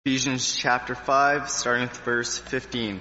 Ephesians chapter 5, starting with verse 15.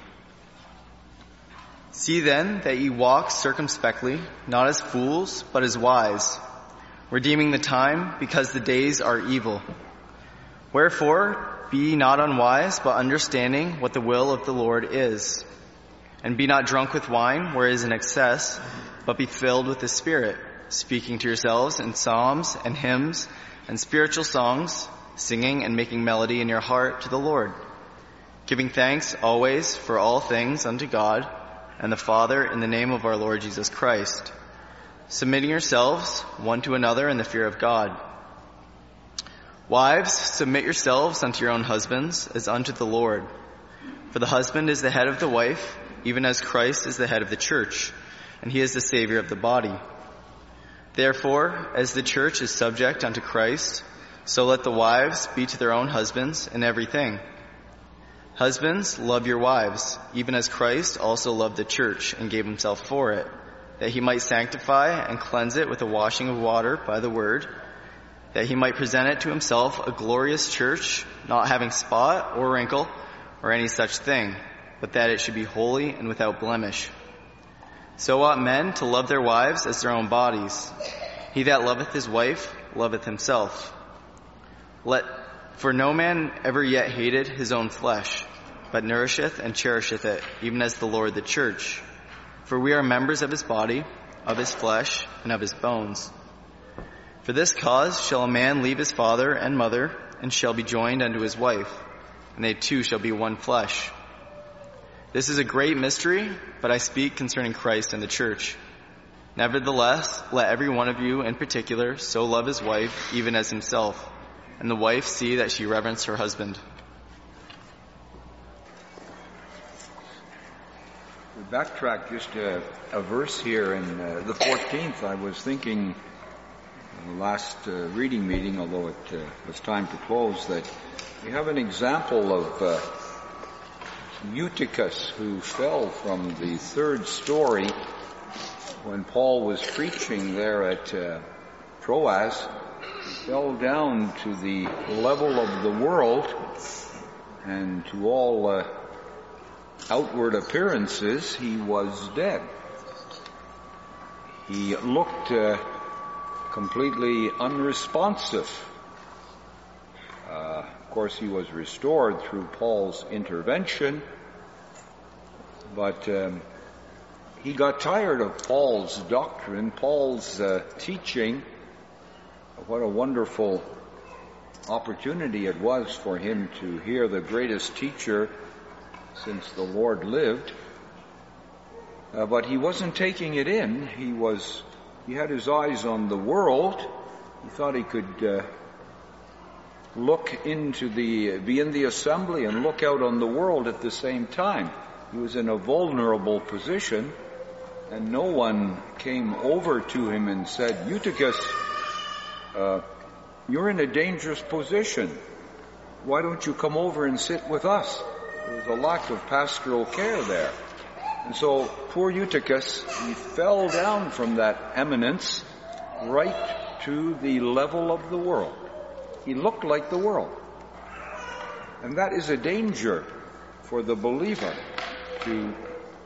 See then that ye walk circumspectly, not as fools, but as wise, redeeming the time, because the days are evil. Wherefore, be ye not unwise, but understanding what the will of the Lord is. And be not drunk with wine, where is an excess, but be filled with the Spirit, speaking to yourselves in psalms and hymns and spiritual songs, singing and making melody in your heart to the Lord, giving thanks always for all things unto God and the Father in the name of our Lord Jesus Christ, submitting yourselves one to another in the fear of God. Wives, submit yourselves unto your own husbands as unto the Lord. For the husband is the head of the wife, even as Christ is the head of the church, and he is the Savior of the body. Therefore, as the church is subject unto Christ, so let the wives be to their own husbands in everything. Husbands, love your wives, even as Christ also loved the church and gave himself for it, that he might sanctify and cleanse it with the washing of water by the word, that he might present it to himself a glorious church, not having spot or wrinkle or any such thing, but that it should be holy and without blemish. So ought men to love their wives as their own bodies. He that loveth his wife loveth himself. For no man ever yet hated his own flesh, but nourisheth and cherisheth it, even as the Lord the church. For we are members of his body, of his flesh, and of his bones. For this cause shall a man leave his father and mother, and shall be joined unto his wife, and they two shall be one flesh. This is a great mystery, but I speak concerning Christ and the church. Nevertheless, let every one of you in particular so love his wife, even as himself, and the wife see that she reverence her husband. We backtrack just a verse here in the 14th. I was thinking in the last reading meeting, although it was time to close, that we have an example of Eutychus, who fell from the third story when Paul was preaching there at Troas. He fell down to the level of the world, and to all outward appearances, he was dead. He looked completely unresponsive. Of course, he was restored through Paul's intervention, but he got tired of Paul's doctrine, Paul's teaching. What a wonderful opportunity it was for him to hear the greatest teacher since the Lord lived. But he wasn't taking it in. He had his eyes on the world. He thought he could be in the assembly and look out on the world at the same time. He was in a vulnerable position, and no one came over to him and said, "Eutychus, you're in a dangerous position. Why don't you come over and sit with us?" There was a lack of pastoral care there. And so poor Eutychus, he fell down from that eminence right to the level of the world. He looked like the world. And that is a danger for the believer, to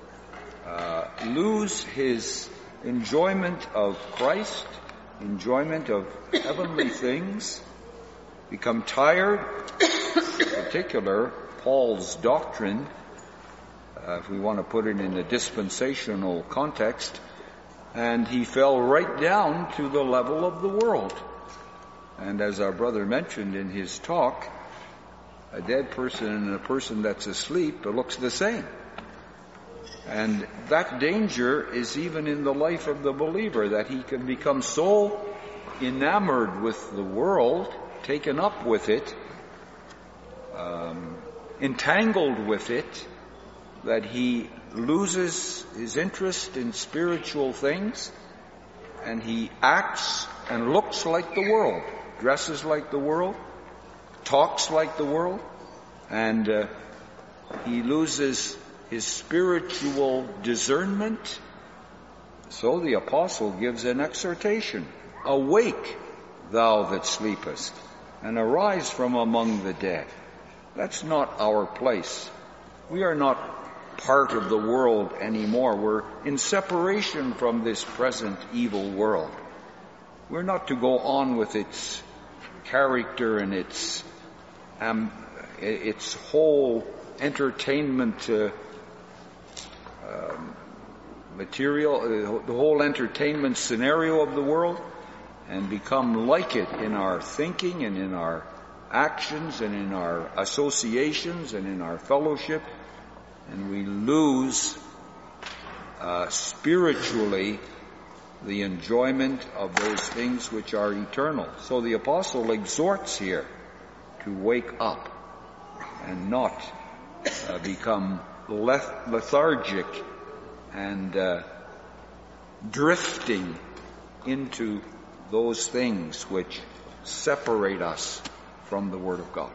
lose his enjoyment of Christ, enjoyment of heavenly things, become tired, in particular, Paul's doctrine, if we want to put it in a dispensational context, and he fell right down to the level of the world. And as our brother mentioned in his talk, a dead person and a person that's asleep, it looks the same. And that danger is even in the life of the believer, that he can become so enamored with the world, taken up with it, entangled with it, that he loses his interest in spiritual things, and he acts and looks like the world, dresses like the world, talks like the world, and he loses his spiritual discernment. So the apostle gives an exhortation: "Awake, thou that sleepest, and arise from among the dead, That's not our place. We are not part of the world anymore. We're in separation from this present evil world. We're not to go on with its character and its whole entertainment material, the whole entertainment scenario of the world, and become like it in our thinking and in our actions and in our associations and in our fellowship, and we lose spiritually the enjoyment of those things which are eternal. So the apostle exhorts here to wake up and not become lethargic and drifting into those things which separate us from the Word of God.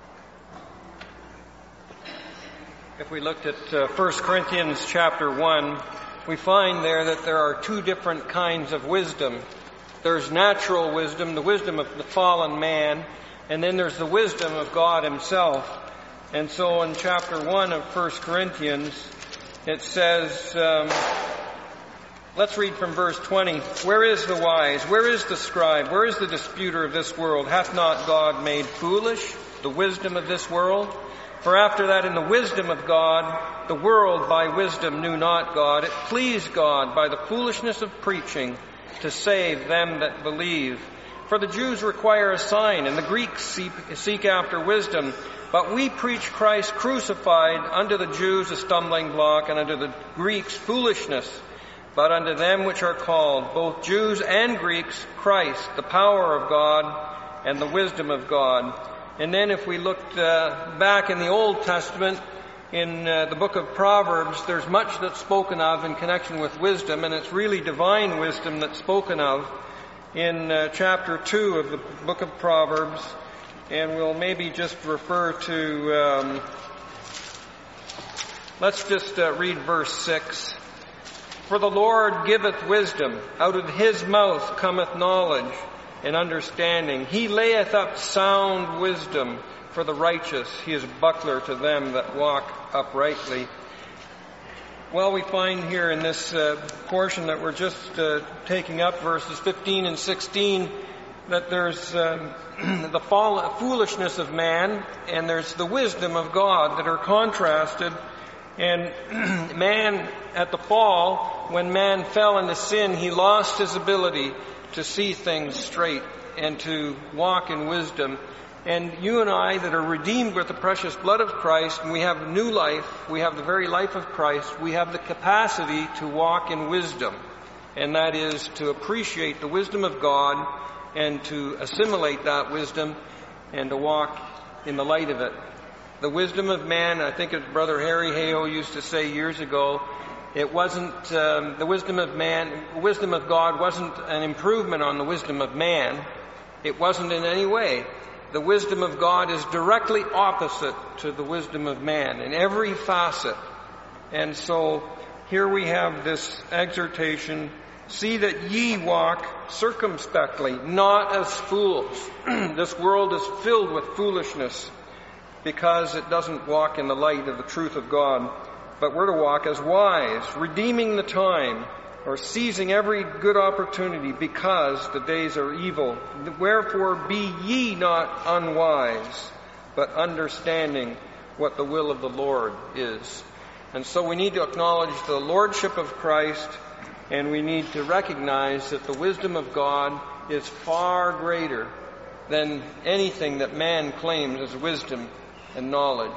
If we looked at 1 Corinthians chapter 1, we find there that there are two different kinds of wisdom. There's natural wisdom, the wisdom of the fallen man, and then there's the wisdom of God Himself. And so in chapter 1 of 1 Corinthians, it says, let's read from verse 20. Where is the wise? Where is the scribe? Where is the disputer of this world? Hath not God made foolish the wisdom of this world? For after that in the wisdom of God, the world by wisdom knew not God. It pleased God by the foolishness of preaching to save them that believe. For the Jews require a sign, and the Greeks seek after wisdom. But we preach Christ crucified, unto the Jews a stumbling block, and unto the Greeks foolishness. But unto them which are called, both Jews and Greeks, Christ, the power of God and the wisdom of God. And then if we looked back in the Old Testament, in the book of Proverbs, there's much that's spoken of in connection with wisdom, and it's really divine wisdom that's spoken of in chapter 2 of the book of Proverbs. And we'll maybe just refer to, let's just read verse 6. For the Lord giveth wisdom, out of His mouth cometh knowledge and understanding. He layeth up sound wisdom for the righteous. He is a buckler to them that walk uprightly. Well, we find here in this portion that we're just taking up, verses 15 and 16, that there's the foolishness of man and there's the wisdom of God that are contrasted. And man, at the fall, when man fell into sin, he lost his ability to see things straight and to walk in wisdom. And you and I that are redeemed with the precious blood of Christ, and we have new life, we have the very life of Christ, we have the capacity to walk in wisdom. And that is to appreciate the wisdom of God and to assimilate that wisdom and to walk in the light of it. The wisdom of man, I think as Brother Harry Hayo used to say years ago, it wasn't, the wisdom of man, the wisdom of God wasn't an improvement on the wisdom of man. It wasn't in any way. The wisdom of God is directly opposite to the wisdom of man in every facet. And so here we have this exhortation, see that ye walk circumspectly, not as fools. This world is filled with foolishness because it doesn't walk in the light of the truth of God. But we're to walk as wise, redeeming the time, or seizing every good opportunity, because the days are evil. Wherefore be ye not unwise, but understanding what the will of the Lord is. And so we need to acknowledge the lordship of Christ, and we need to recognize that the wisdom of God is far greater than anything that man claims as wisdom and knowledge.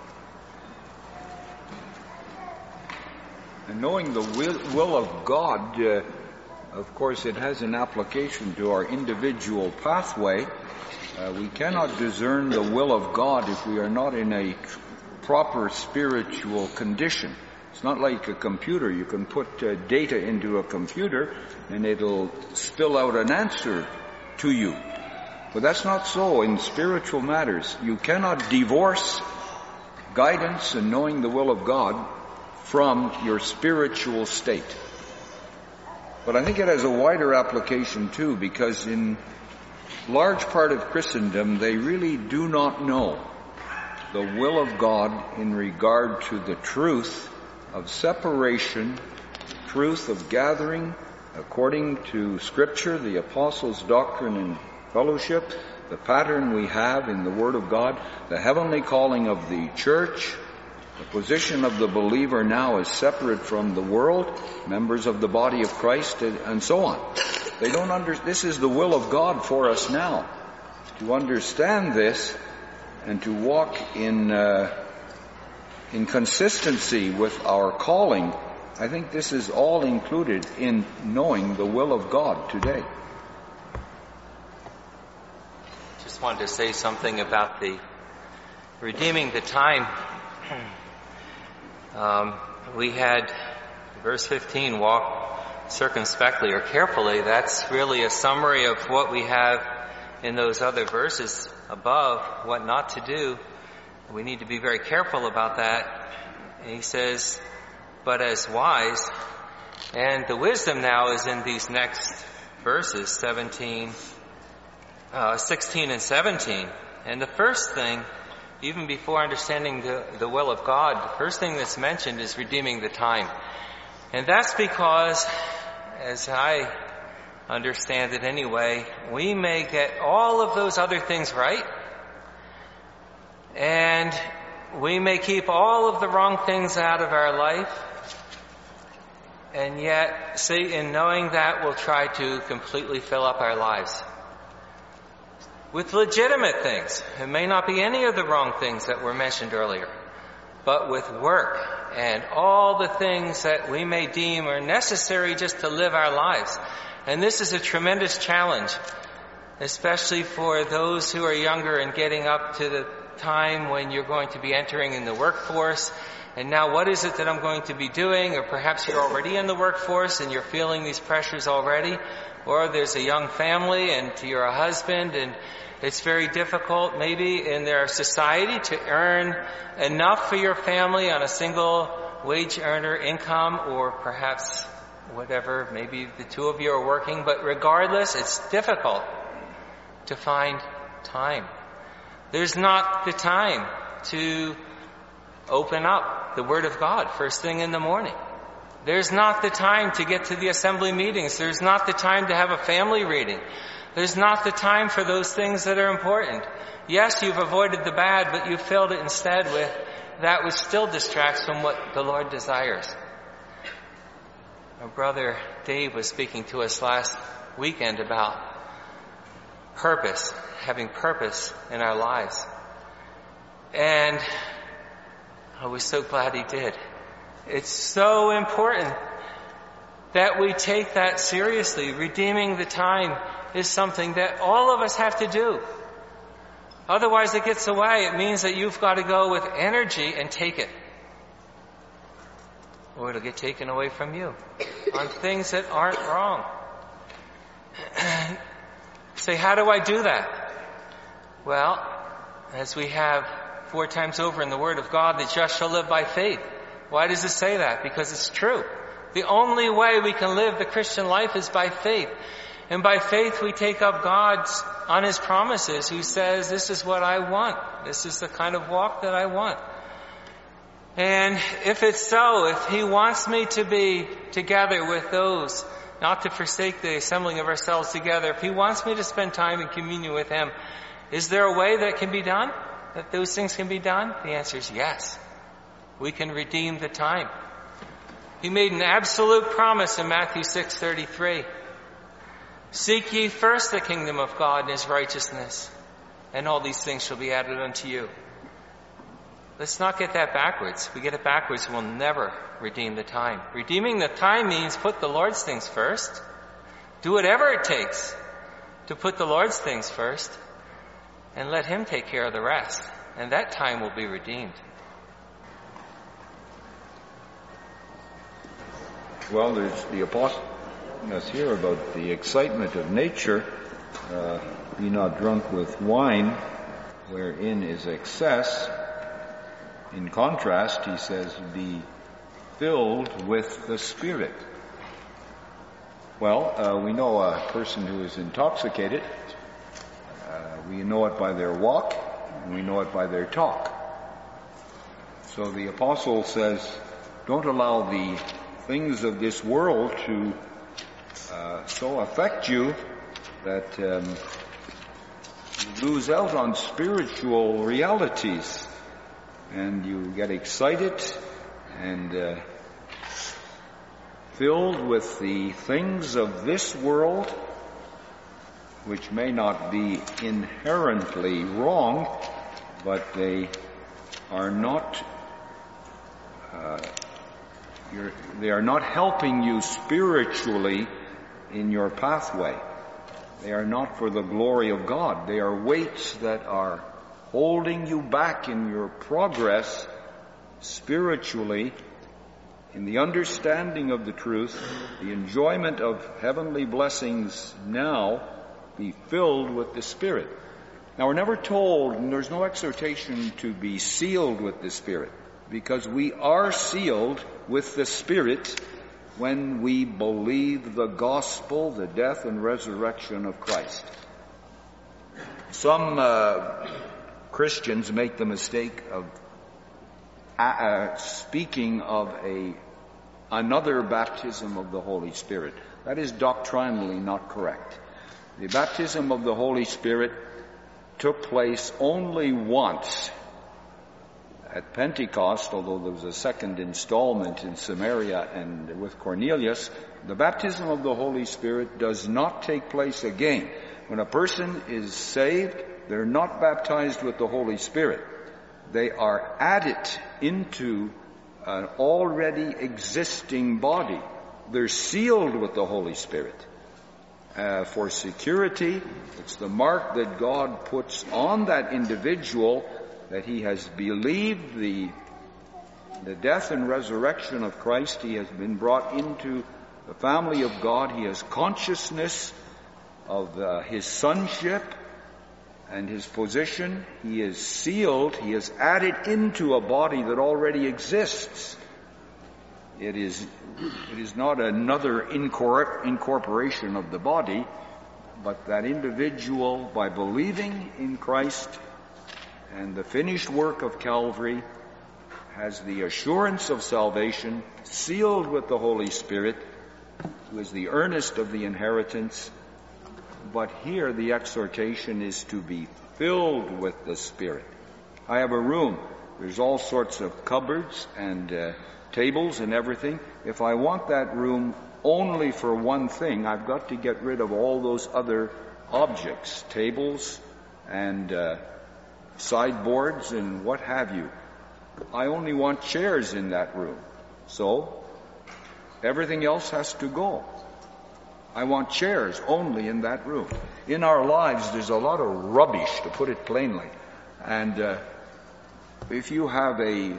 And knowing the will of God, of course, it has an application to our individual pathway. We cannot discern the will of God if we are not in a proper spiritual condition. It's not like a computer. You can put data into a computer and it'll spill out an answer to you. But that's not so in spiritual matters. You cannot divorce guidance and knowing the will of God from your spiritual state. But I think it has a wider application too, because in large part of Christendom, they really do not know the will of God in regard to the truth of separation, truth of gathering according to Scripture, the Apostles' doctrine and fellowship, the pattern we have in the Word of God, the heavenly calling of the church, the position of the believer now as separate from the world, members of the body of Christ, and so on. They don't this is the will of God for us now. To understand this and to walk in consistency with our calling, I think this is all included in knowing the will of God today. Just wanted to say something about the redeeming the time. We had verse 15, walk circumspectly or carefully. That's really a summary of what we have in those other verses above, what not to do. We need to be very careful about that. And he says, but as wise, and the wisdom now is in these next verses, 16 and 17. And the first thing, even before understanding the will of God, the first thing that's mentioned is redeeming the time. And that's because, as I understand it anyway, we may get all of those other things right, and we may keep all of the wrong things out of our life, and yet Satan, knowing that, will try to completely fill up our lives with legitimate things. It may not be any of the wrong things that were mentioned earlier, but with work and all the things that we may deem are necessary just to live our lives. And this is a tremendous challenge, especially for those who are younger and getting up to the time when you're going to be entering in the workforce. And now what is it that I'm going to be doing? Or perhaps you're already in the workforce and you're feeling these pressures already. Or there's a young family and you're a husband, and it's very difficult maybe in their society to earn enough for your family on a single wage earner income, or perhaps whatever, maybe the two of you are working, but regardless, it's difficult to find time. There's not the time to open up the Word of God first thing in the morning. There's not the time to get to the assembly meetings. There's not the time to have a family reading. There's not the time for those things that are important. Yes, you've avoided the bad, but you've filled it instead with that which still distracts from what the Lord desires. Our brother Dave was speaking to us last weekend about purpose, having purpose in our lives. And I was so glad he did. It's so important that we take that seriously. Redeeming the time is something that all of us have to do. Otherwise it gets away. It means that you've got to go with energy and take it. Or it'll get taken away from you on things that aren't wrong. Say, how do I do that? Well, as we have 4 times over in the Word of God, the just shall live by faith. Why does it say that? Because it's true. The only way we can live the Christian life is by faith. And by faith we take up God's on His promises, who says, this is what I want. This is the kind of walk that I want. And if it's so, if He wants me to be together with those, not to forsake the assembling of ourselves together, if He wants me to spend time in communion with Him, is there a way that can be done? That those things can be done? The answer is yes. We can redeem the time. He made an absolute promise in Matthew 6:33. Seek ye first the kingdom of God and His righteousness, and all these things shall be added unto you. Let's not get that backwards. If we get it backwards, we'll never redeem the time. Redeeming the time means put the Lord's things first. Do whatever it takes to put the Lord's things first, and let Him take care of the rest. And that time will be redeemed. Well, there's the apostle us here about the excitement of nature. Be not drunk with wine, wherein is excess. In contrast, he says, be filled with the Spirit. Well, we know a person who is intoxicated. We know it by their walk, and we know it by their talk. So the apostle says, don't allow the things of this world to so affect you that you lose out on spiritual realities and you get excited and filled with the things of this world, which may not be inherently wrong, but they are not they are not helping you spiritually in your pathway. They are not for the glory of God. They are weights that are holding you back in your progress spiritually, in the understanding of the truth, the enjoyment of heavenly blessings now. Be filled with the Spirit. Now, we're never told, and there's no exhortation to be sealed with the Spirit, because we are sealed with the Spirit when we believe the gospel, the death and resurrection of Christ. Some Christians make the mistake of speaking of another baptism of the Holy Spirit. That is doctrinally not correct. The baptism of the Holy Spirit took place only once at Pentecost, although there was a second installment in Samaria and with Cornelius. The baptism of the Holy Spirit does not take place again. When a person is saved, they're not baptized with the Holy Spirit. They are added into an already existing body. They're sealed with the Holy Spirit. For security, it's the mark that God puts on that individual that he has believed the death and resurrection of Christ. He has been brought into the family of God. He has consciousness of his sonship and his position. He is sealed. He is added into a body that already exists. It is not another incorporation of the body, but that individual, by believing in Christ and the finished work of Calvary, has the assurance of salvation, sealed with the Holy Spirit, who is the earnest of the inheritance. But here the exhortation is to be filled with the Spirit. I have a room. There's all sorts of cupboards and tables and everything. If I want that room only for one thing, I've got to get rid of all those other objects, tables and sideboards and what have you. I only want chairs in that room. So everything else has to go. I want chairs only in that room. In our lives, there's a lot of rubbish, to put it plainly. And if you have a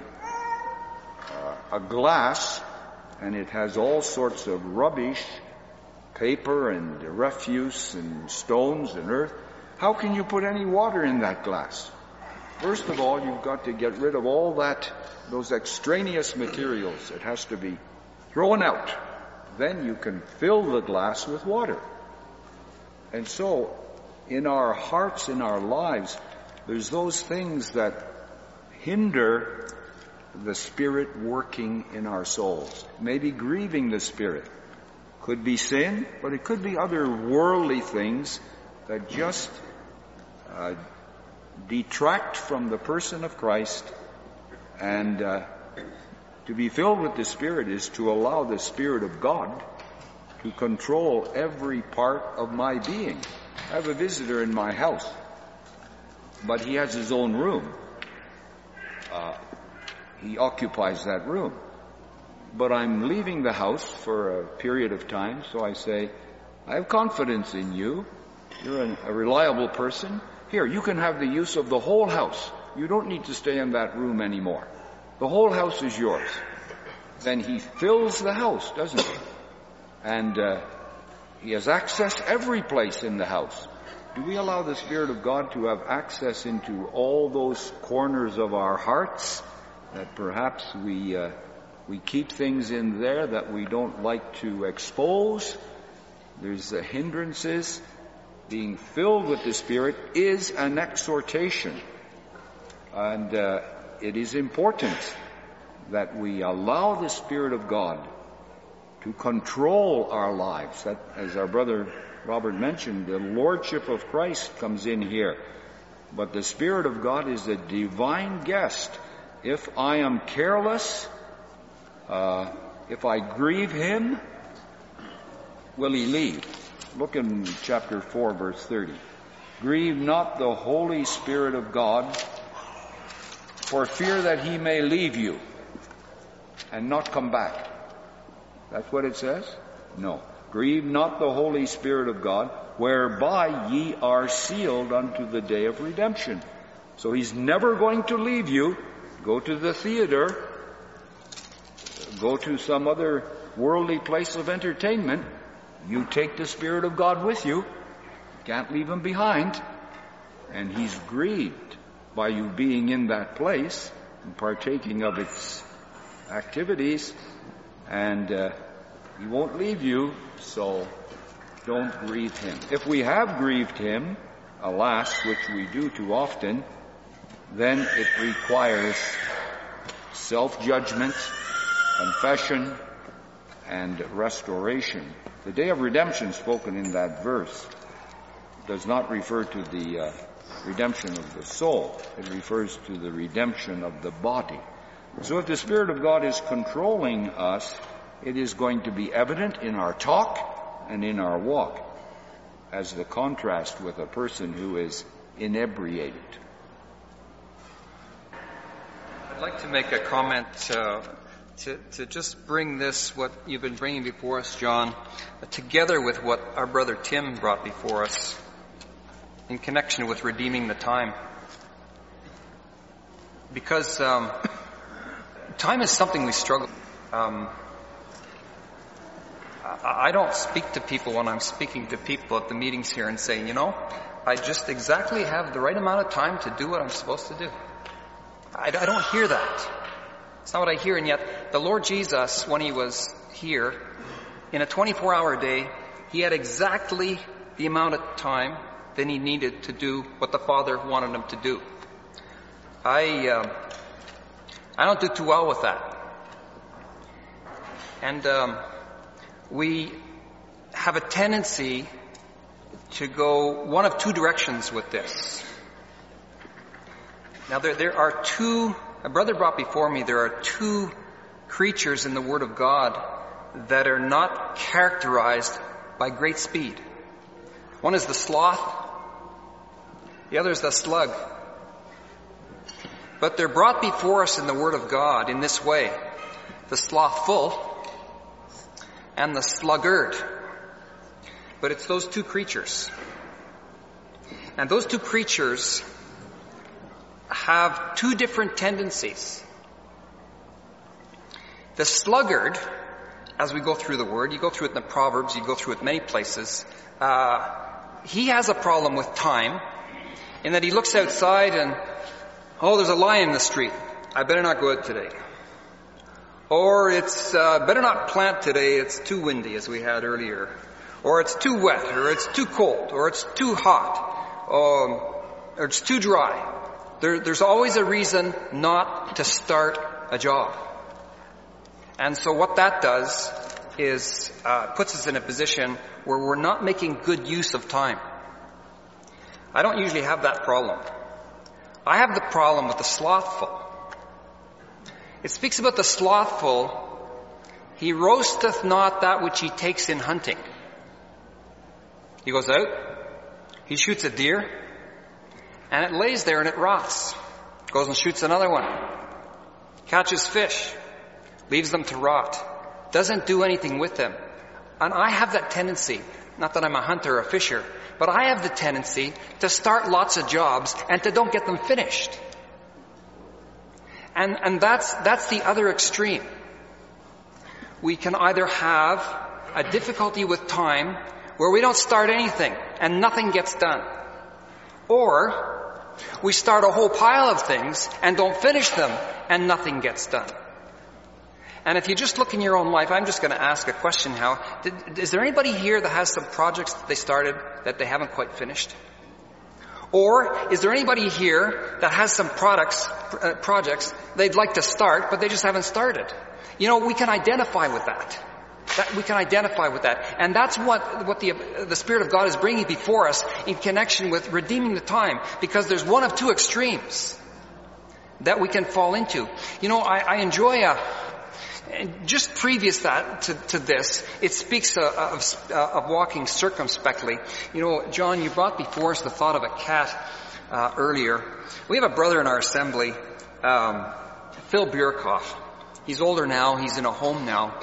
glass and it has all sorts of rubbish, paper and refuse and stones and earth, how can you put any water in that glass? First of all, you've got to get rid of all those extraneous materials. It has to be thrown out. Then you can fill the glass with water. And so, in our hearts, in our lives, there's those things that hinder the Spirit working in our souls. Maybe grieving the Spirit. Could be sin, but it could be other worldly things that just detract from the person of Christ. And to be filled with the Spirit is to allow the Spirit of God to control every part of my being. I have a visitor in my house, but he has his own room. He occupies that room. But I'm leaving the house for a period of time, so I say, I have confidence in you. You're a reliable person. Here, you can have the use of the whole house. You don't need to stay in that room anymore. The whole house is yours. Then he fills the house, doesn't he? And he has access every place in the house. Do we allow the Spirit of God to have access into all those corners of our hearts that perhaps we keep things in there that we don't like to expose? There's hindrances. Being filled with the Spirit is an exhortation. And it is important that we allow the Spirit of God to control our lives. That, as our brother Robert mentioned, the Lordship of Christ comes in here. But the Spirit of God is a divine guest. If I am careless, if I grieve Him, will He leave? Look in chapter 4, verse 30. Grieve not the Holy Spirit of God, for fear that He may leave you and not come back. That's what it says? No. Grieve not the Holy Spirit of God, whereby ye are sealed unto the day of redemption. So He's never going to leave you. Go to the theater, go to some other worldly place of entertainment. You take the Spirit of God with you. Can't leave Him behind. And He's grieved by you being in that place and partaking of its activities. And He won't leave you, so don't grieve Him. If we have grieved Him, alas, which we do too often, then it requires self-judgment, confession, and restoration. The day of redemption spoken in that verse does not refer to the redemption of the soul. It refers to the redemption of the body. So if the Spirit of God is controlling us, it is going to be evident in our talk and in our walk, as the contrast with a person who is inebriated. I'd like to make a comment to just bring this, what you've been bringing before us, John, together with what our brother Tim brought before us in connection with redeeming the time. Because time is something we struggle with. I don't speak to people when I'm speaking to people at the meetings here and saying, I just exactly have the right amount of time to do what I'm supposed to do. I don't hear that. It's not what I hear. And yet the Lord Jesus, when He was here, in a 24-hour day, He had exactly the amount of time that He needed to do what the Father wanted Him to do. I don't do too well with that. And we have a tendency to go one of two directions with this. Now there are two, a brother brought before me, there are two creatures in the Word of God that are not characterized by great speed. One is the sloth, the other is the slug. But they're brought before us in the Word of God in this way: the slothful and the sluggard. But it's those two creatures. And those two creatures have two different tendencies. The sluggard, as we go through the Word, you go through it in the Proverbs, you go through it many places, he has a problem with time in that he looks outside and, there's a lion in the street. I better not go out today. Or it's better not plant today, it's too windy, as we had earlier. Or it's too wet, or it's too cold, or it's too hot, or it's too dry. There's always a reason not to start a job. And so what that does is puts us in a position where we're not making good use of time. I don't usually have that problem. I have the problem with the slothful. It speaks about the slothful. He roasteth not that which he takes in hunting. He goes out, he shoots a deer, and it lays there and it rots. Goes and shoots another one. Catches fish, leaves them to rot. Doesn't do anything with them. And I have that tendency, not that I'm a hunter or a fisher, but I have the tendency to start lots of jobs and to don't get them finished. And that's the other extreme. We can either have a difficulty with time where we don't start anything and nothing gets done. Or we start a whole pile of things and don't finish them and nothing gets done. And if you just look in your own life, I'm just going to ask a question, Hal. Is there anybody here that has some projects that they started that they haven't quite finished? Or is there anybody here that has some projects they'd like to start, but they just haven't started? You know, we can identify with that. We can identify with that. And that's what the Spirit of God is bringing before us in connection with redeeming the time, because there's one of two extremes that we can fall into. You know, I enjoy just previous to this, it speaks of walking circumspectly. You know, John, you brought before us the thought of a cat earlier. We have a brother in our assembly, Phil Bierkoff. He's older now. He's in a home now.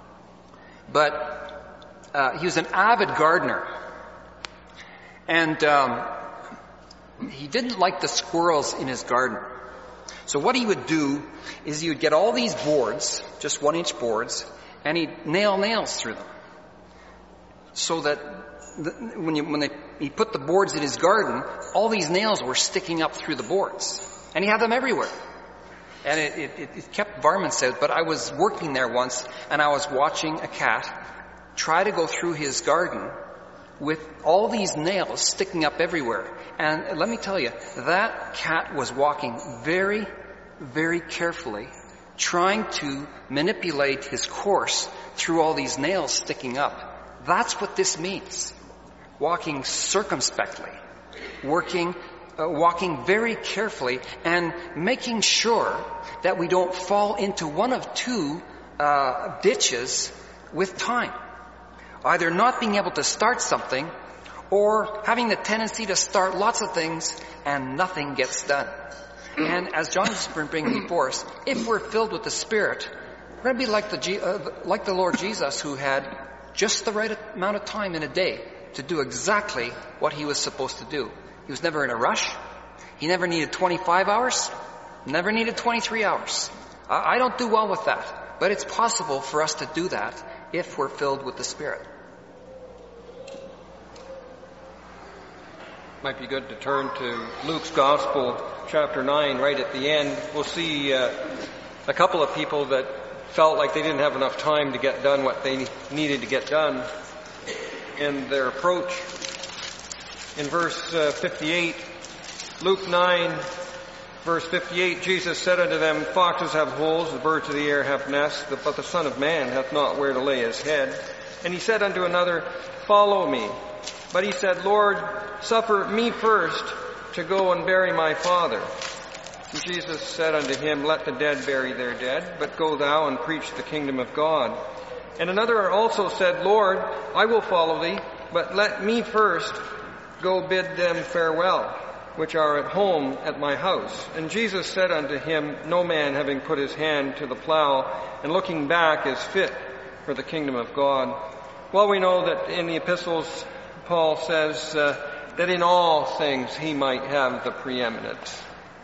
But he was an avid gardener. And he didn't like the squirrels in his garden. So what he would do is he would get all these boards, just 1-inch boards, and he'd nail nails through them. So that he put the boards in his garden, all these nails were sticking up through the boards. And he had them everywhere. And it kept varmints out. But I was working there once, and I was watching a cat try to go through his garden with all these nails sticking up everywhere. And let me tell you, that cat was walking very, very carefully, trying to manipulate his course through all these nails sticking up. That's what this means. Walking circumspectly, walking very carefully, and making sure that we don't fall into one of two ditches with time. Either not being able to start something, or having the tendency to start lots of things and nothing gets done. And as John has been bringing before us, if we're filled with the Spirit, we're going to be like the Lord Jesus, who had just the right amount of time in a day to do exactly what he was supposed to do. He was never in a rush. He never needed 25 hours. Never needed 23 hours. I don't do well with that. But it's possible for us to do that if we're filled with the Spirit. Might be good to turn to Luke's Gospel, chapter 9, right at the end. We'll see a couple of people that felt like they didn't have enough time to get done what they needed to get done, and their approach. In verse 58, Luke 9, verse 58, Jesus said unto them, Foxes have holes, the birds of the air have nests, but the Son of Man hath not where to lay his head. And he said unto another, Follow me. But he said, Lord, suffer me first to go and bury my father. And Jesus said unto him, Let the dead bury their dead, but go thou and preach the kingdom of God. And another also said, Lord, I will follow thee, but let me first go bid them farewell, which are at home at my house. And Jesus said unto him, No man having put his hand to the plow and looking back is fit for the kingdom of God. Well, we know that in the epistles, Paul says that in all things he might have the preeminence.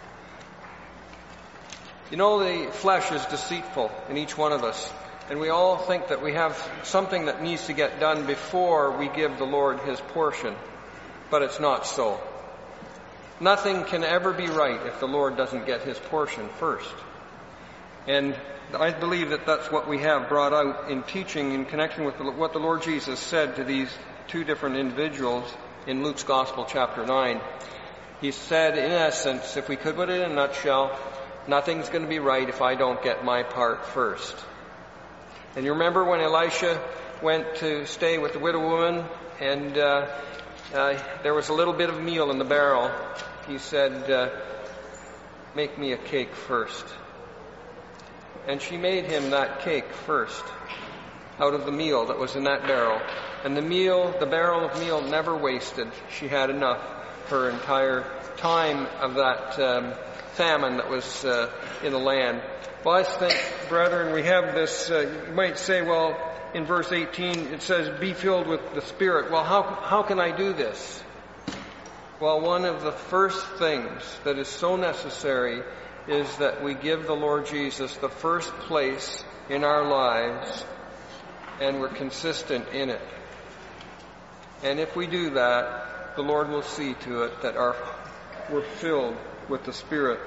You know, the flesh is deceitful in each one of us, and we all think that we have something that needs to get done before we give the Lord his portion, but it's not so. Nothing can ever be right if the Lord doesn't get his portion first. And I believe that that's what we have brought out in teaching in connection with what the Lord Jesus said to these two different individuals in Luke's Gospel, chapter 9. He said, in essence, if we could put it in a nutshell, nothing's going to be right if I don't get my part first. And you remember when Elisha went to stay with the widow woman, and there was a little bit of meal in the barrel. He said, make me a cake first. And she made him that cake first out of the meal that was in that barrel. And the barrel of meal never wasted. She had enough for her entire time of that famine that was in the land. Well, I think, brethren, we have this, you might say, well, in verse 18 it says, be filled with the Spirit. Well, how can I do this? Well, one of the first things that is so necessary is that we give the Lord Jesus the first place in our lives, and we're consistent in it. And if we do that, the Lord will see to it that we're filled with the Spirit.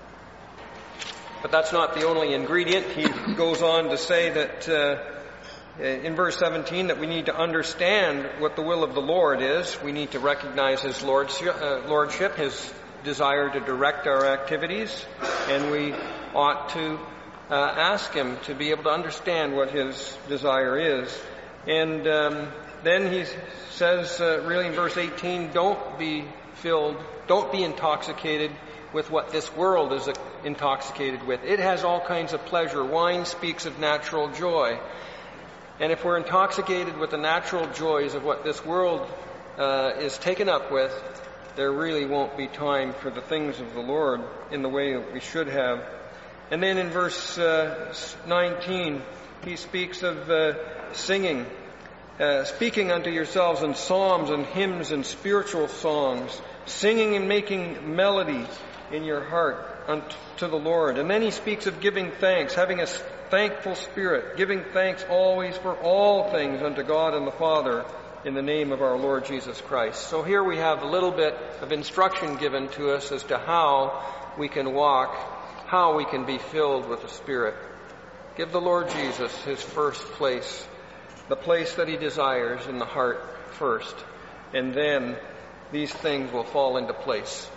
But that's not the only ingredient. He goes on to say that in verse 17 that we need to understand what the will of the Lord is. We need to recognize His lordship, His desire to direct our activities, and we ought to ask Him to be able to understand what His desire is. And then He says, really in verse 18, don't be intoxicated with what this world is intoxicated with. It has all kinds of pleasure. Wine speaks of natural joy. And if we're intoxicated with the natural joys of what this world is taken up with, there really won't be time for the things of the Lord in the way that we should have. And then in verse 19, he speaks of singing, speaking unto yourselves in psalms and hymns and spiritual songs, singing and making melody in your heart unto the Lord. And then he speaks of giving thanks, having a thankful spirit, giving thanks always for all things unto God and the Father in the name of our Lord Jesus Christ. So here we have a little bit of instruction given to us as to how we can walk, how we can be filled with the Spirit. Give the Lord Jesus His first place, the place that He desires in the heart first, and then these things will fall into place.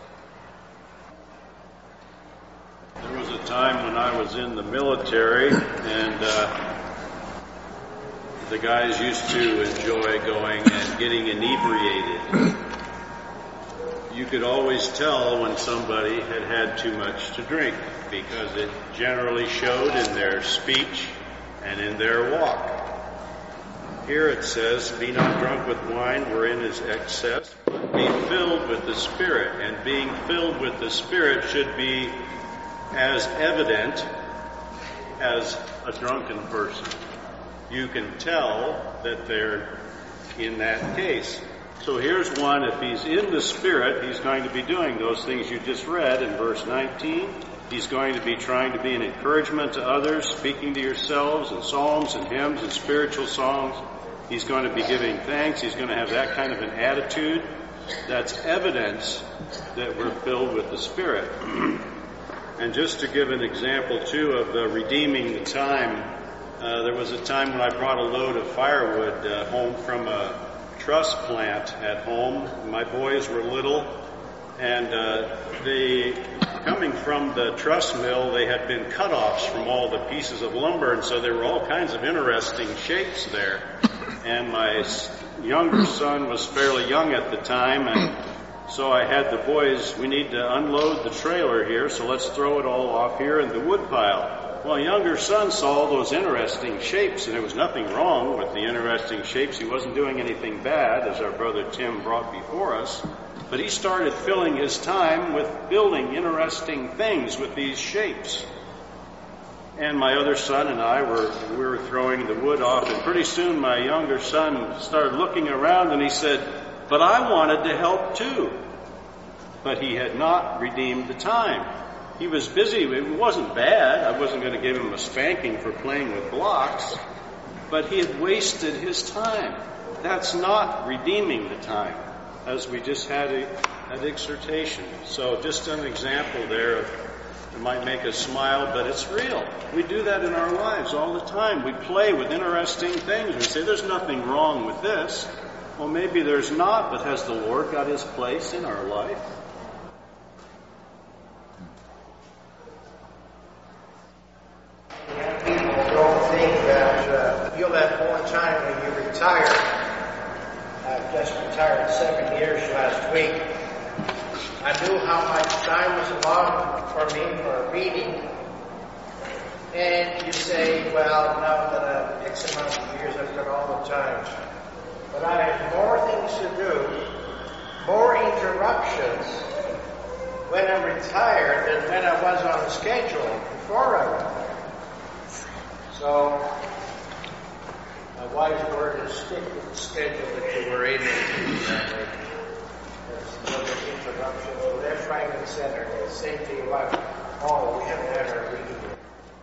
There was a time when I was in the military, and the guys used to enjoy going and getting inebriated. You could always tell when somebody had had too much to drink, because it generally showed in their speech and in their walk. Here it says, be not drunk with wine wherein is excess, but be filled with the Spirit. And being filled with the Spirit should be as evident as a drunken person. You can tell that they're in that case. So here's one, if he's in the Spirit, he's going to be doing those things you just read in verse 19. He's going to be trying to be an encouragement to others, speaking to yourselves in psalms and hymns and spiritual songs. He's going to be giving thanks. He's going to have that kind of an attitude. That's evidence that we're filled with the Spirit. And just to give an example, too, of redeeming the time, there was a time when I brought a load of firewood home from a truss plant at home. My boys were little, and coming from the truss mill, they had been cut-offs from all the pieces of lumber, and so there were all kinds of interesting shapes there. And my younger son was fairly young at the time, and so I had the boys, we need to unload the trailer here, so let's throw it all off here in the wood pile. Well, younger son saw all those interesting shapes, and there was nothing wrong with the interesting shapes. He wasn't doing anything bad, as our brother Tim brought before us. But he started filling his time with building interesting things with these shapes. And my other son and I we were throwing the wood off, and pretty soon my younger son started looking around, and he said, but I wanted to help too. But he had not redeemed the time. He was busy. It wasn't bad. I wasn't going to give him a spanking for playing with blocks. But he had wasted his time. That's not redeeming the time, as we just had an exhortation. So just an example there. It might make us smile, but it's real. We do that in our lives all the time. We play with interesting things. We say, there's nothing wrong with this. Well, maybe there's not, but has the Lord got His place in our life? People don't think that you'll have more time when you retire. I've just retired 7 years last week. I knew how much time was allowed for me for reading. And you say, well, now that I've X amount of years, I've got all the time. But I have more things to do, more interruptions when I'm retired than when I was on schedule before I retired. So, my wise word is stick with the schedule that you were able to do that way. There's no interruption. So there's Franklin Center. The same thing about, we haven't had our reading yet.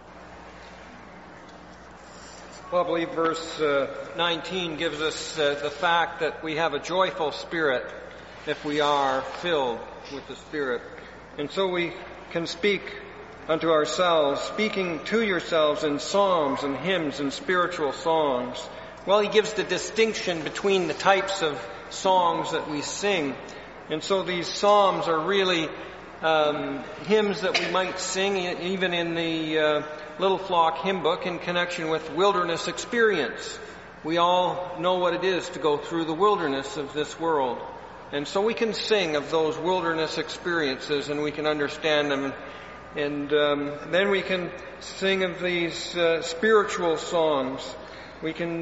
Well, I believe verse 19 gives us the fact that we have a joyful spirit if we are filled with the Spirit. And so we can speak unto ourselves, speaking to yourselves in psalms and hymns and spiritual songs. Well, he gives the distinction between the types of songs that we sing. And so these psalms are really hymns that we might sing even in the Little Flock hymn book in connection with wilderness experience. We all know what it is to go through the wilderness of this world. And so we can sing of those wilderness experiences and we can understand them. And then we can sing of these spiritual songs. We can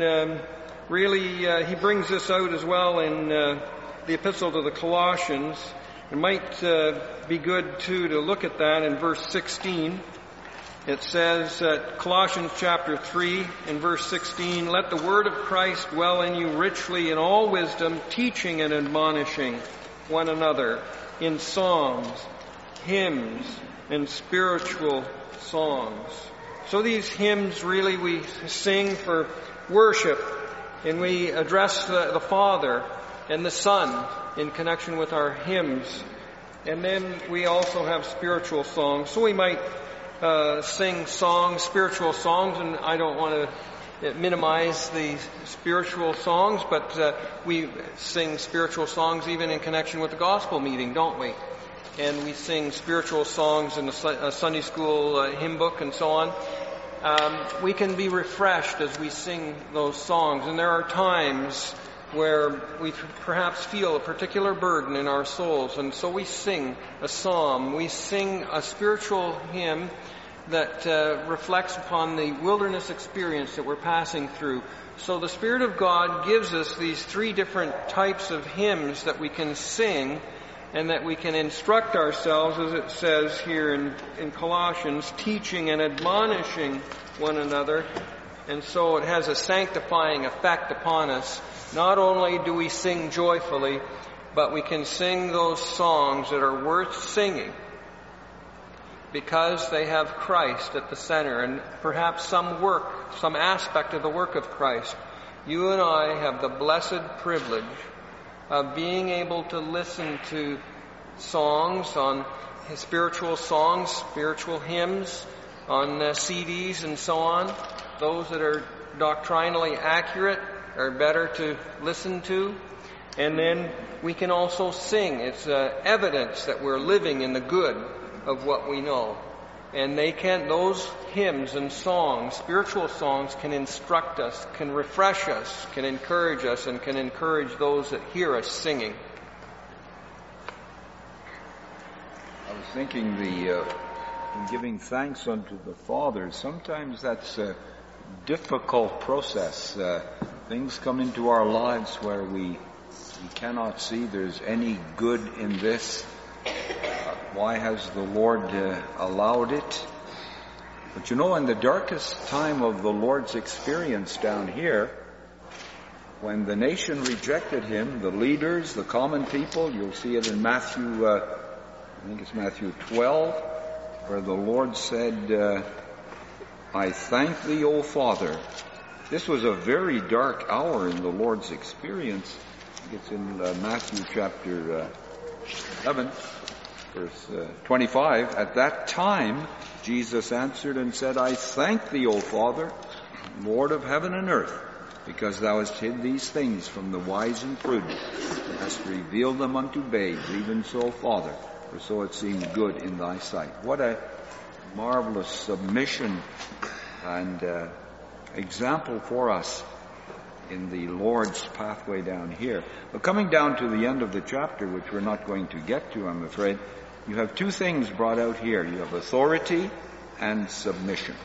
he brings this out as well in the Epistle to the Colossians. It might be good, too, to look at that in verse 16. It says, Colossians chapter 3 in verse 16, "Let the word of Christ dwell in you richly in all wisdom, teaching and admonishing one another in psalms, hymns, and spiritual songs." So these hymns really we sing for worship, and we address the Father and the Son in connection with our hymns. And then we also have spiritual songs. So we might sing songs, spiritual songs, and I don't want to minimize the spiritual songs, but we sing spiritual songs even in connection with the gospel meeting, don't we? And we sing spiritual songs in the Sunday school hymn book and so on. We can be refreshed as we sing those songs, and there are times where we perhaps feel a particular burden in our souls, and so we sing a psalm, we sing a spiritual hymn that reflects upon the wilderness experience that we're passing through. So the Spirit of God gives us these three different types of hymns that we can sing and that we can instruct ourselves, as it says here in Colossians, teaching and admonishing one another. And so it has a sanctifying effect upon us. Not only do we sing joyfully, but we can sing those songs that are worth singing because they have Christ at the center and perhaps some aspect of the work of Christ. You and I have the blessed privilege of being able to listen to songs on spiritual songs, spiritual hymns, on CDs and so on. Those that are doctrinally accurate are better to listen to. And then we can also sing. It's evidence that we're living in the good of what we know. And those hymns and songs, spiritual songs, can instruct us, can refresh us, can encourage us, and can encourage those that hear us singing. I was thinking in giving thanks unto the Father, sometimes that's a difficult process. Things come into our lives where we cannot see there's any good in this. Why has the Lord allowed it? But in the darkest time of the Lord's experience down here, when the nation rejected him, the leaders, the common people, you'll see it in Matthew, I think it's Matthew 12, where the Lord said, I thank thee, O Father. This was a very dark hour in the Lord's experience. It's in Matthew chapter 11, verse 25. At that time, Jesus answered and said, I thank thee, O Father, Lord of heaven and earth, because thou hast hid these things from the wise and prudent, and hast revealed them unto babes. Even so, Father, for so it seemed good in thy sight. What a marvelous submission and example for us in the Lord's pathway down here. But coming down to the end of the chapter, which we're not going to get to, I'm afraid, you have two things brought out here. You have authority and submission.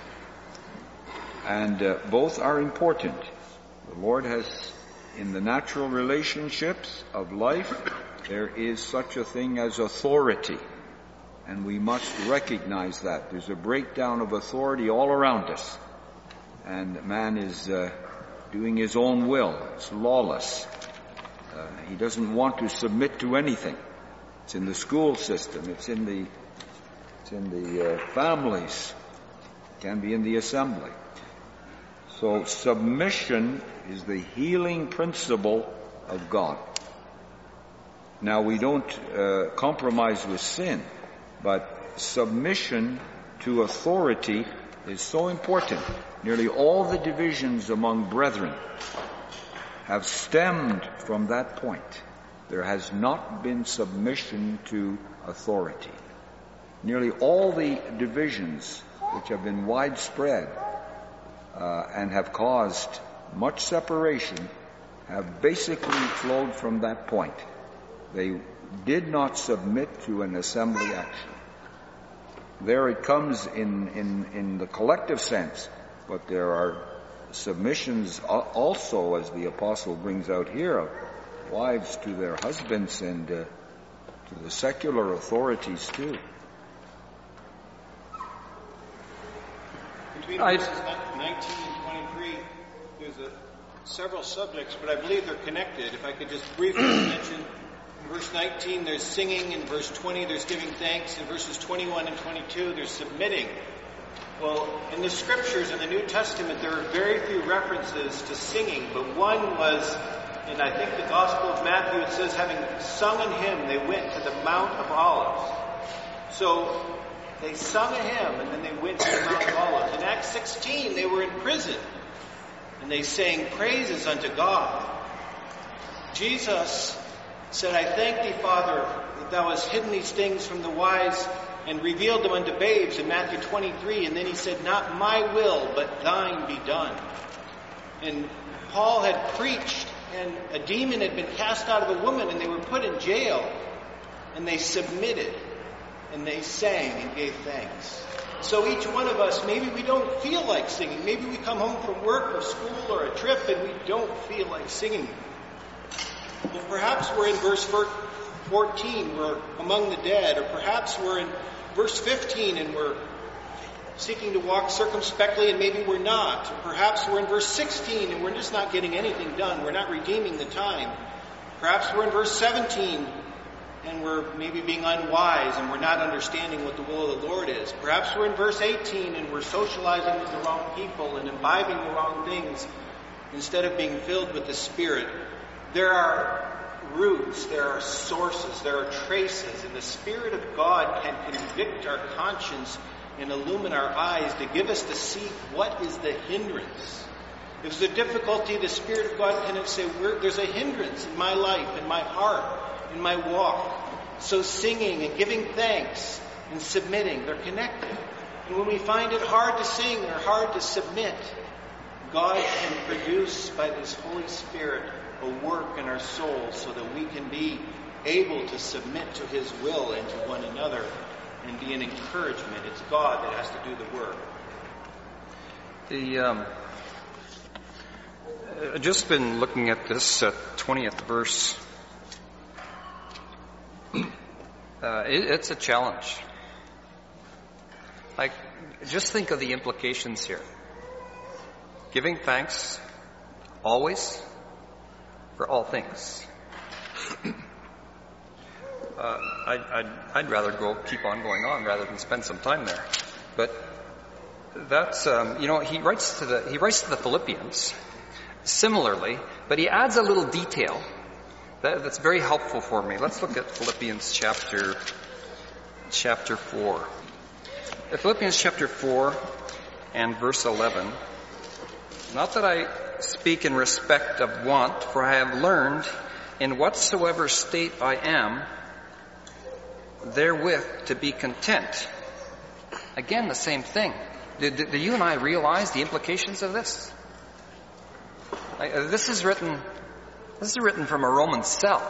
And both are important. The Lord has, in the natural relationships of life, there is such a thing as authority. And we must recognize that. There's a breakdown of authority all around us. And man is doing his own will. It's lawless. He doesn't want to submit to anything. It's in the school system. It's in the families. It can be in the assembly. So submission is the healing principle of God. Now we don't compromise with sin, but submission to authority is so important. Nearly all the divisions among brethren have stemmed from that point. There has not been submission to authority. Nearly all the divisions which have been widespread and have caused much separation have basically flowed from that point. They did not submit to an assembly action. There it comes in the collective sense, but there are submissions also, as the apostle brings out here, of wives to their husbands and to the secular authorities too. Between verses 19 and 23, there's several subjects, but I believe they're connected. If I could just briefly mention, in verse 19 there's singing, in verse 20 there's giving thanks, in verses 21 and 22 there's submitting. Well, in the scriptures in the New Testament there are very few references to singing, but one was, in I think the Gospel of Matthew, it says, having sung a hymn, they went to the Mount of Olives. So they sung a hymn and then they went to the Mount of Olives. In Acts 16 they were in prison and they sang praises unto God. Jesus said, I thank thee, Father, that thou hast hidden these things from the wise and revealed them unto babes in Matthew 23. And then he said, not my will, but thine be done. And Paul had preached, and a demon had been cast out of a woman, and they were put in jail. And they submitted, and they sang and gave thanks. So each one of us, maybe we don't feel like singing. Maybe we come home from work or school or a trip, and we don't feel like singing. Well, perhaps we're in verse 14, we're among the dead, or perhaps we're in verse 15 and we're seeking to walk circumspectly and maybe we're not. Or perhaps we're in verse 16 and we're just not getting anything done. We're not redeeming the time. Perhaps we're in verse 17 and we're maybe being unwise and we're not understanding what the will of the Lord is. Perhaps we're in verse 18 and we're socializing with the wrong people and imbibing the wrong things instead of being filled with the Spirit. There are roots, there are sources, there are traces, and the Spirit of God can convict our conscience and illumine our eyes to give us to see what is the hindrance. If there's a difficulty, the Spirit of God can say, there's a hindrance in my life, in my heart, in my walk. So singing and giving thanks and submitting, they're connected. And when we find it hard to sing or hard to submit, God can produce by His Holy Spirit a work in our souls so that we can be able to submit to His will and to one another and be an encouragement. It's God that has to do the work. I've just been looking at this 20th verse. It's a challenge. Like, just think of the implications here. Giving thanks always for all things. I'd rather keep on going on rather than spend some time there. But that's he writes to the Philippians similarly, but he adds a little detail that's very helpful for me. Let's look at Philippians chapter 4. Philippians chapter 4 and verse 11. Not that I speak in respect of want, for I have learned in whatsoever state I am, therewith to be content. Again, the same thing. Do you and I realize the implications of this? This is written from a Roman cell.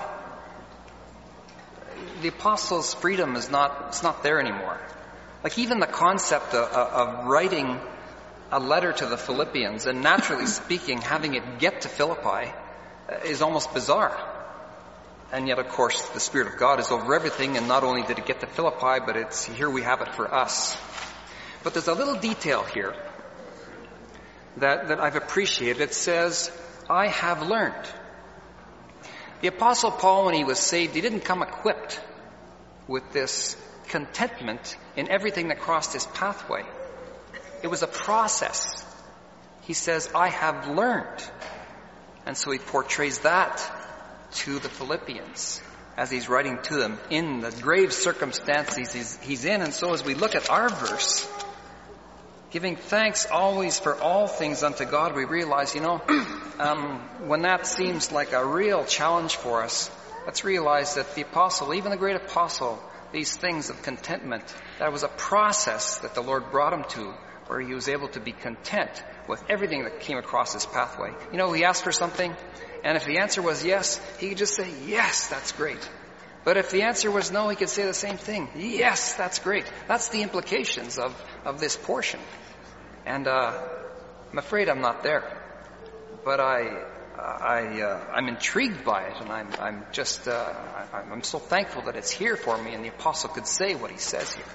The apostles' freedom it's not there anymore. Like even the concept of writing a letter to the Philippians and naturally speaking having it get to Philippi is almost bizarre. And yet, of course, the Spirit of God is over everything, and not only did it get to Philippi, but here we have it for us. But there's a little detail here that I've appreciated. It says, I have learned. The Apostle Paul, when he was saved, he didn't come equipped with this contentment in everything that crossed his pathway. It was a process. He says, I have learned. And so he portrays that to the Philippians. as he's writing to them in the grave circumstances he's in. And so as we look at our verse, giving thanks always for all things unto God, we realize, when that seems like a real challenge for us, let's realize that the apostle, even the great apostle, these things of contentment, that was a process that the Lord brought him to, where he was able to be content with everything that came across his pathway. He asked for something, and if the answer was yes, he could just say, yes, that's great. But if the answer was no, he could say the same thing. Yes, that's great. That's the implications of this portion. And I'm afraid I'm not there. But I'm intrigued by it, and I'm so thankful that it's here for me, and the apostle could say what he says here.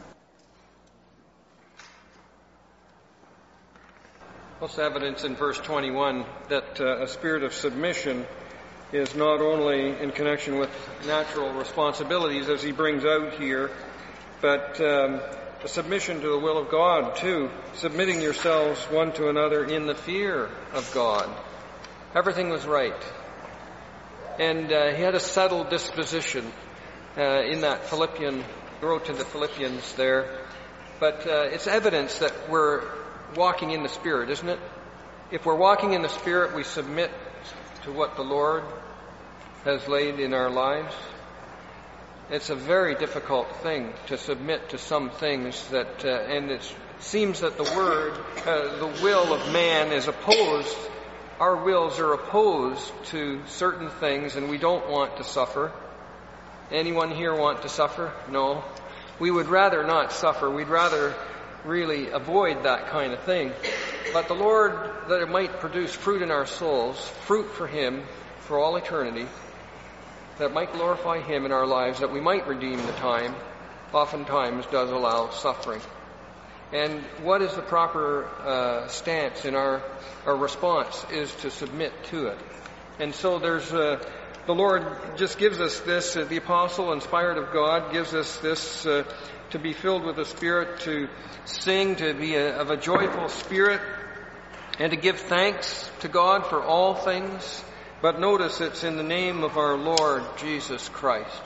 What's evidence in verse 21 that a spirit of submission is not only in connection with natural responsibilities, as he brings out here, but a submission to the will of God, too, submitting yourselves one to another in the fear of God. Everything was right. And he had a settled disposition in that Philippian, wrote to the Philippians there. But it's evidence that we're walking in the Spirit, isn't it? If we're walking in the Spirit, we submit to what the Lord has laid in our lives. It's a very difficult thing to submit to some things that, and it seems that the will of man is opposed. Our wills are opposed to certain things, and we don't want to suffer. Anyone here want to suffer? No. We would rather not suffer. We'd rather really avoid that kind of thing. But the Lord, that it might produce fruit in our souls, fruit for Him for all eternity, that might glorify Him in our lives, that we might redeem the time, oftentimes does allow suffering. And what is the proper stance in our response is to submit to it. And so there's the Lord just gives us this, the apostle, inspired of God, gives us this to be filled with the Spirit, to sing, to be of a joyful spirit, and to give thanks to God for all things. But notice it's in the name of our Lord Jesus Christ.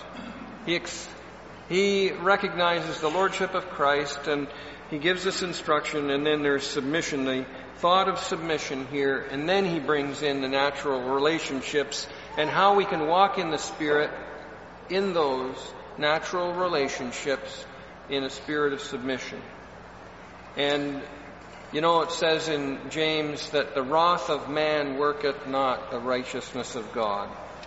He recognizes the Lordship of Christ, and He gives us instruction, and then there's submission, the thought of submission here, and then He brings in the natural relationships and how we can walk in the Spirit in those natural relationships in a spirit of submission. And it says in James that the wrath of man worketh not the righteousness of God.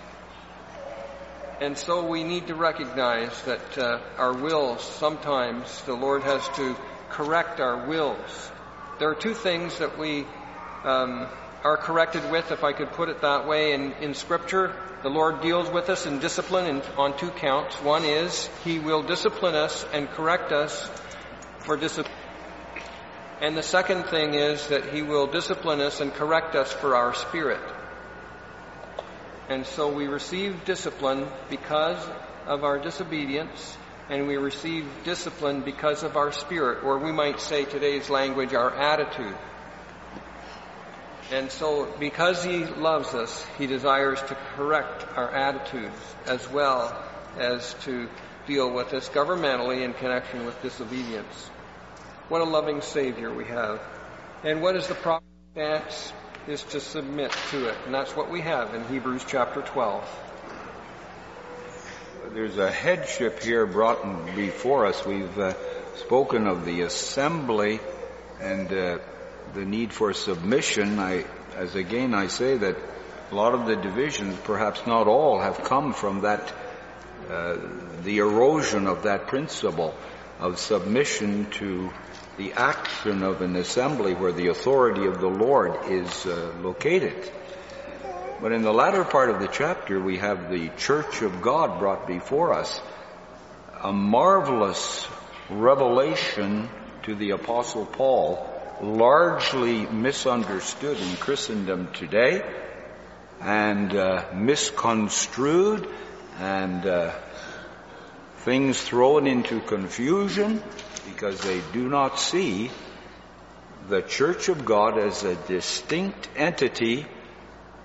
And so we need to recognize that our wills, sometimes the Lord has to correct our wills. There are two things that we are corrected with, if I could put it that way, in Scripture. The Lord deals with us in discipline on two counts. One is He will discipline us and correct us for discipline. And the second thing is that He will discipline us and correct us for our spirit. And so we receive discipline because of our disobedience, and we receive discipline because of our spirit, or we might say today's language, our attitude. And so because He loves us, He desires to correct our attitudes as well as to deal with us governmentally in connection with disobedience. What a loving Savior we have. And what is the proper stance? Is to submit to it. And that's what we have in Hebrews chapter 12. There's a headship here brought before us. We've spoken of the assembly and the need for submission. I say that a lot of the divisions, perhaps not all, have come from that, the erosion of that principle of submission to the action of an assembly where the authority of the Lord is located. But in the latter part of the chapter, we have the church of God brought before us, a marvelous revelation to the Apostle Paul, largely misunderstood in Christendom today, and misconstrued, and things thrown into confusion, because they do not see the church of God as a distinct entity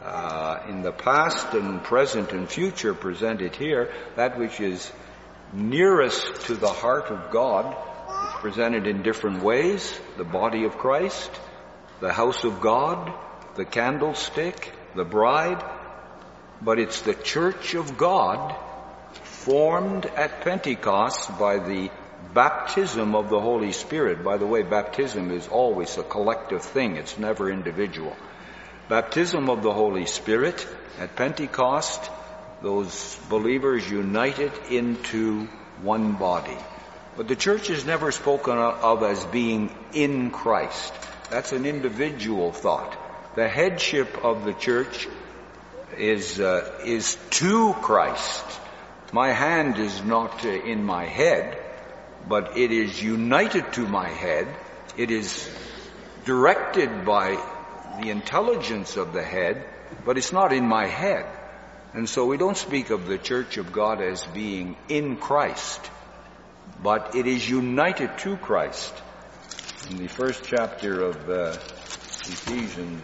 in the past and present and future presented here, that which is nearest to the heart of God is presented in different ways. The body of Christ, the house of God, the candlestick, the bride. But it's the church of God formed at Pentecost by the baptism of the Holy Spirit. By the way, baptism is always a collective thing. It's never individual. Baptism of the Holy Spirit at Pentecost, those believers united into one body. But the church is never spoken of as being in Christ. That's an individual thought. The headship of the church is to Christ. My hand is not in my head, but it is united to my head. It is directed by the intelligence of the head, but it's not in my head. And so we don't speak of the church of God as being in Christ, but it is united to Christ. In the first chapter of Ephesians,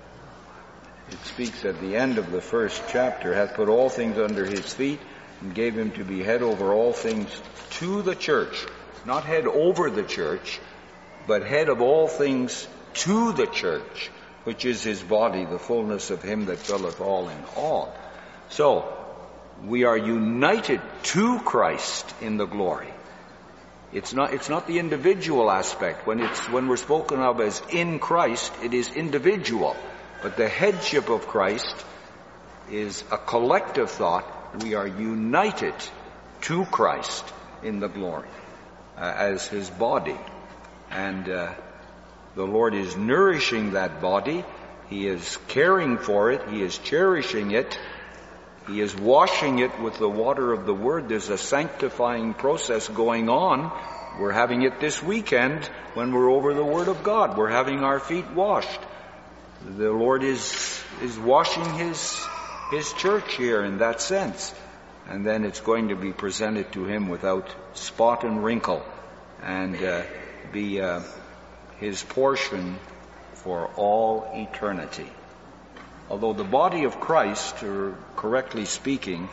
it speaks at the end of the first chapter, hath put all things under his feet and gave him to be head over all things to the church. Not head over the church, but head of all things to the church, which is his body, the fullness of him that filleth all in all. So, we are united to Christ in the glory. It's not the individual aspect. When we're spoken of as in Christ, it is individual. But the headship of Christ is a collective thought. We are united to Christ in the glory as his body. And the Lord is nourishing that body. He is caring for it. He is cherishing it. He is washing it with the water of the Word. There's a sanctifying process going on. We're having it this weekend when we're over the Word of God. We're having our feet washed. The Lord is washing his church here in that sense. And then it's going to be presented to him without spot and wrinkle and be his portion for all eternity. Although the body of Christ, or correctly speaking,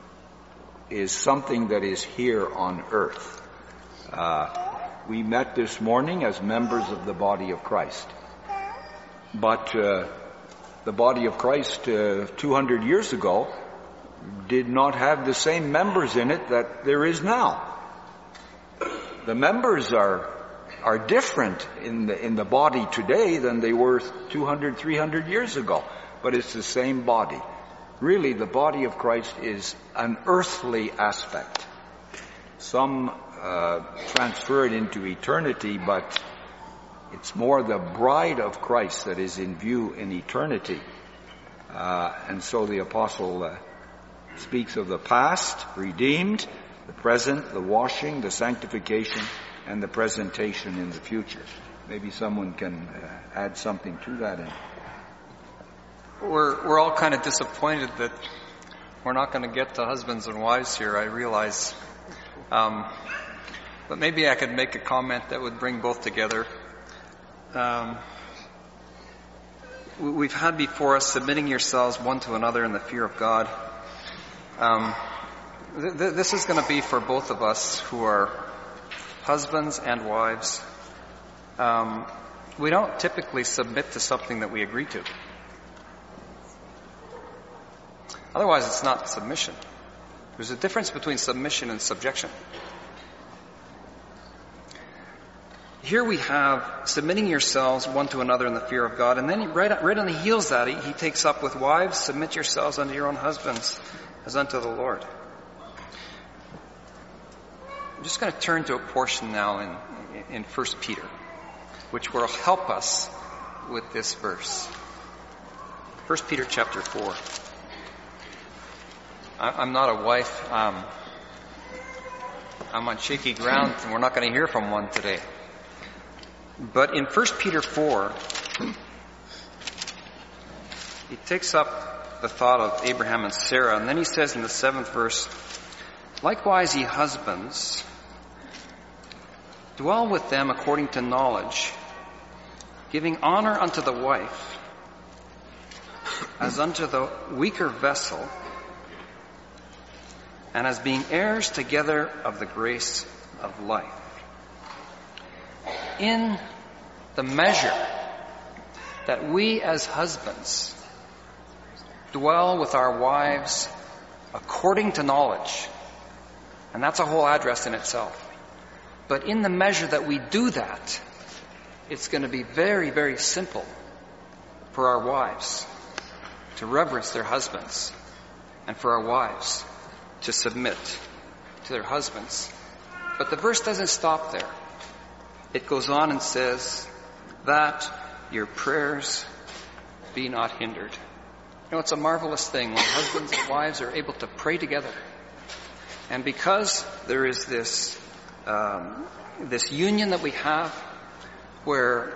is something that is here on earth. We met this morning as members of the body of Christ. But the body of Christ 200 years ago did not have the same members in it that there is now. The members are different in the body today than they were 200, 300 years ago. But it's the same body. Really, the body of Christ is an earthly aspect. Some transfer it into eternity, but it's more the bride of Christ that is in view in eternity. And so the apostle speaks of the past, redeemed, the present, the washing, the sanctification, and the presentation in the future. Maybe someone can add something to that. We're all kind of disappointed that we're not going to get to husbands and wives here, I realize. But maybe I could make a comment that would bring both together. We've had before us submitting yourselves one to another in the fear of God. This is going to be for both of us who are husbands and wives. We don't typically submit to something that we agree to. Otherwise, it's not submission. There's a difference between submission and subjection. Here we have submitting yourselves one to another in the fear of God, and then right on the heels of that, he takes up with wives, submit yourselves unto your own husbands as unto the Lord. I'm just going to turn to a portion now in 1 Peter, which will help us with this verse. 1 Peter chapter 4. I'm not a wife. I'm on shaky ground, and we're not going to hear from one today. But in 1 Peter 4, he takes up the thought of Abraham and Sarah, and then he says in the 7th verse, likewise, ye husbands, dwell with them according to knowledge, giving honor unto the wife as unto the weaker vessel, and as being heirs together of the grace of life. In the measure that we as husbands dwell with our wives according to knowledge, and that's a whole address in itself. But in the measure that we do that, it's going to be very, very simple for our wives to reverence their husbands, and for our wives to submit to their husbands. But the verse doesn't stop there. It goes on and says that your prayers be not hindered. You know, it's a marvelous thing when husbands and wives are able to pray together. And because there is this union that we have where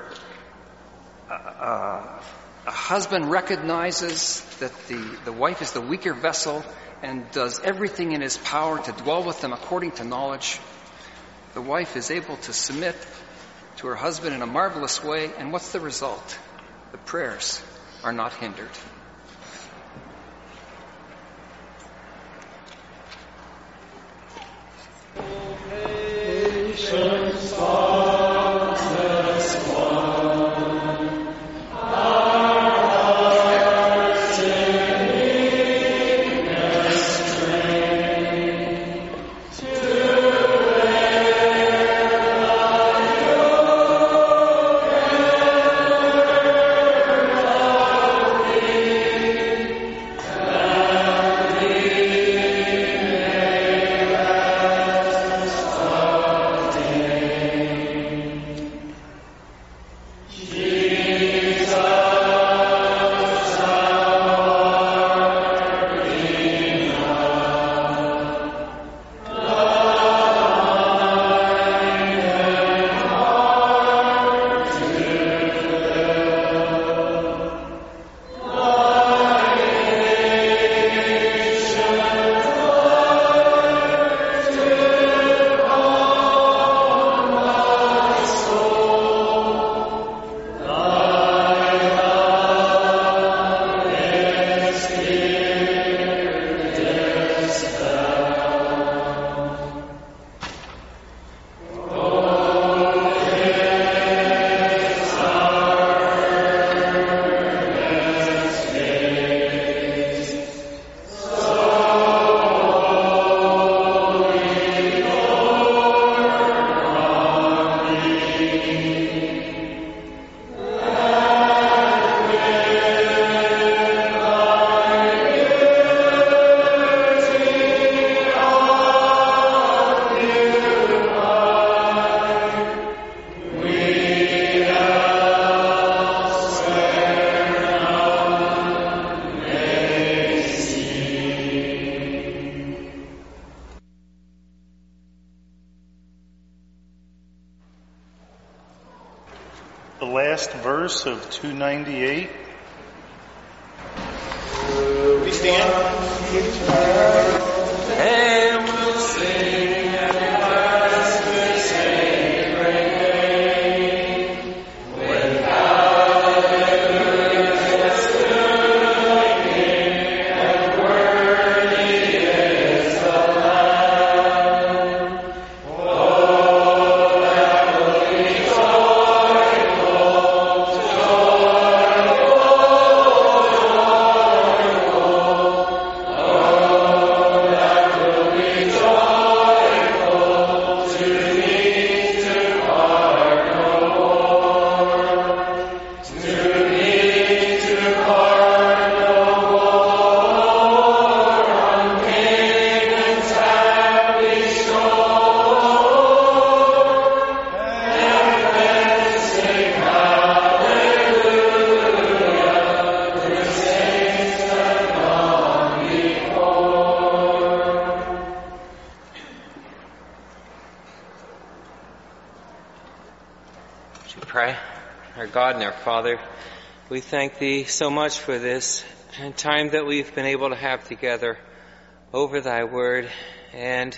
a husband recognizes that the wife is the weaker vessel and does everything in his power to dwell with them according to knowledge, the wife is able to submit to her husband in a marvelous way. And what's the result? The prayers are not hindered. The last verse of 298. We stand. And we'll sing and bless the sacred name. When hallelujah is to the King, and worthy is the Lamb. Oh, that will be pray. Our God and our Father, we thank Thee so much for this time that we've been able to have together over Thy Word, and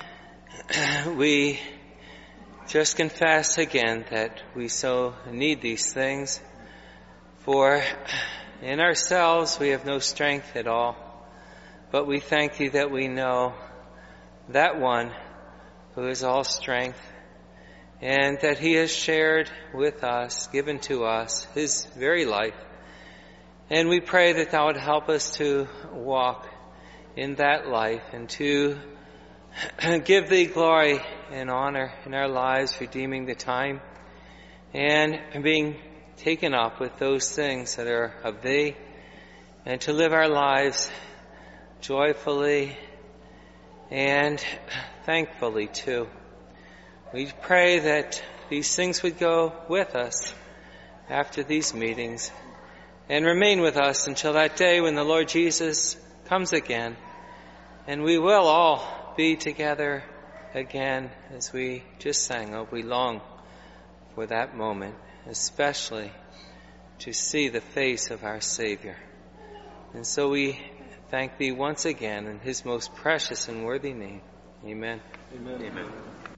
we just confess again that we so need these things, for In ourselves we have no strength at all, but we thank thee that we know that one who is all strength, and that he has shared with us, given to us, his very life. And we pray that thou would help us to walk in that life and to give thee glory and honor in our lives, redeeming the time and being taken up with those things that are of thee, and to live our lives joyfully and thankfully too. We pray that these things would go with us after these meetings and remain with us until that day when the Lord Jesus comes again, and we will all be together again, as we just sang. Oh, we long for that moment, especially to see the face of our Savior. And so we thank thee once again in his most precious and worthy name. Amen. Amen. Amen.